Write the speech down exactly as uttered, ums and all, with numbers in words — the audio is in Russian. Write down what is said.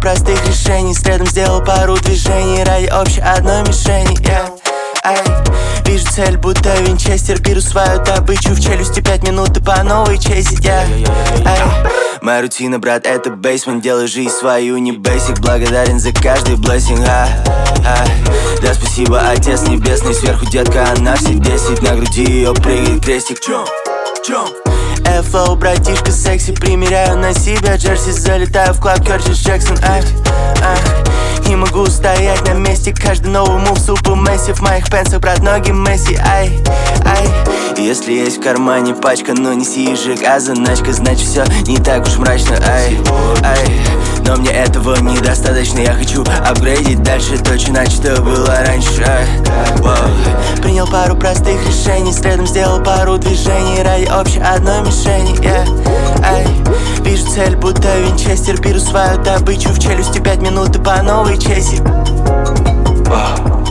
простых решений, следом сделал пару движений ради общей одной мишени, yeah. Ай, вижу цель, будто винчестер. Беру свою добычу в челюсти, пять минут и по новой чейзить, yeah. Ай, моя рутина, брат, это бейсмент. Делаю жизнь свою, не бейсик. Благодарен за каждый блессинг, а, а. Да, спасибо, Отец Небесный. Сверху детка, она все десять. На груди ее прыгает крестик. Чом, чом. Эфлоу, братишка, секси. Примеряю на себя джерси. Залетаю в клаб, Кёртис Джексон, ай, ай. Не могу стоять на месте. Каждый новый мув супер месси. В моих пенсах, брат, ноги Месси, ай, ай. Если есть в кармане пачка, но не сижик, а заначка, значит все не так уж мрачно, ай, ай. Но мне этого недостаточно, я хочу апгрейдить дальше то, иначе что было раньше, ай. Принял пару простых решений, следом сделал пару движений ради общей одной мишени, yeah. Ай, вижу цель, будто винчестер. Беру свою добычу в челюсти, пять минут и по новой чейзить.